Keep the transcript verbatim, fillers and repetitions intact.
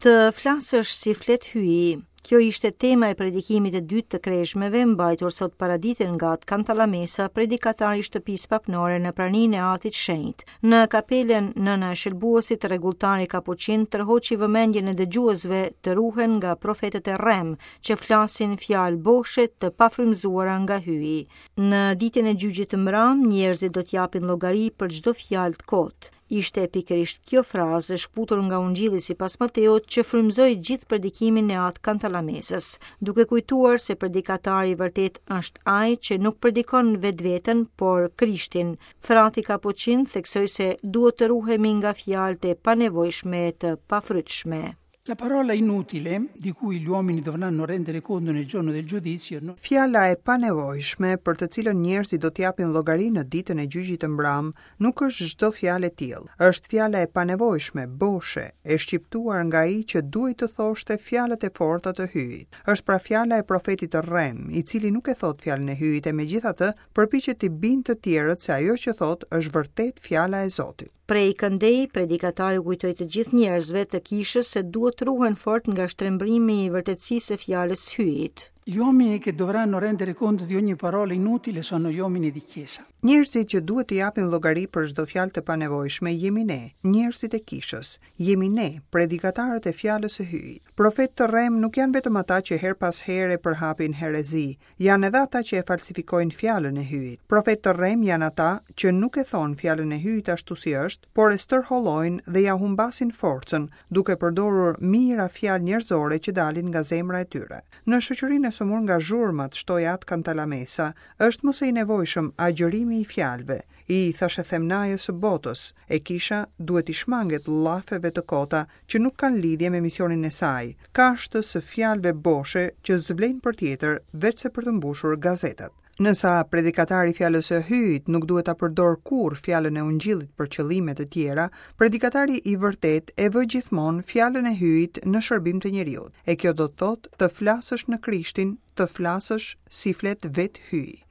Të flasësh si flet hyi. Kjo ishte tema e predikimit e dytë të kreshmeve mbajtur sot paraditën nga Kantalamesa, predikatari i shtëpisë papnore në praninë e Atit Shenjtë. Në kapelen Nëna e Shëlbuesit, rregulltari kapuçin tërhoqi vëmendjen e dëgjuesve të ruhen nga profetët e rrem që flasin fjalë boshe të pafrymëzuara nga hyi. Në ditën e gjyqit të mbram, njerëzit do t'japin llogari për çdo fjalë të kotë. Ishte pikërisht kjo frazë shkputur nga Ungjilli sipas Mateut që frymëzoi gjithë predikimin e Atë Kantalamesës, duke kujtuar se predikatari i vërtet është ai që nuk predikon vetveten, por Krishtin. Frati kapuçin theksoi se duhet të ruhemi nga fjalët e panevojshme të pafrytshme. La parola inutile, di cui gli uomini dovranno rendere conto nel giorno del giudizio. No? Fjala e panevojshme për të cilën njerëzit do t'japin llogari në ditën e gjyqit të mbram, nuk është çdo fjalë e tillë. Është fjala e panevojshme, boshe, e shqiptuar nga ai që duhet të thoshte fjalët e forta të hyjit. Është pra fjala e profetit të rrem, i cili nuk e thot fjalën e hyjit e megjithatë përpiqet të bindë të tjerët se ajo që thot është vërtet fjala e Zotit. Prej këndej, predikatari kujtoi të gjithë njerëzve të kishës se duhet ruhen fort nga shtrembrimi i vërtetësisë së fjalës hyjit. Gli uomini che dovranno rendere conto di ogni parola inutile sono gli uomini di chiesa. Njerëzit që duhet të japin llogari për çdo fjalë të panevojshme jemi ne, njerëzit e kishës. Jemi ne, predikatarët e fjalës së hyjit. Profetë të rrem nuk janë vetëm ata që her pas here përhapin herezi, janë edhe ata që e falsifikojnë fjalën e hyjit. Profetë të rrem janë ata që nuk e thonë fjalën e hyjit ashtu si është, por e stërhollojnë dhe ja humbasin forcën, duke përdorur mijëra fjalë njerëzore që dalin nga zemra e tyre. Në shoqërinë e sëmur nga zhurmat, shtoi Atë Kantalamesa, është mos e i nevojshëm agjërimi i fjalëve. I thashë themnajës së botës, e kisha duhet i shmanget llafeve të kota që nuk kanë lidhje me misionin e saj, kashtës së fjalëve boshe që zvlejnë për tjetër vetëm për të mbushur gazetat. Nësa predikatari fjalës së hyjit nuk duhet ta përdor kurrë fjalën e Ungjillit për qëllime të tjera, predikatari i vërtet e vë gjithmonë fjalën e hyjit në shërbim të njeriut. E kjo do të thotë të flasësh në Krishtin, të flasësh si flet vetë hyji.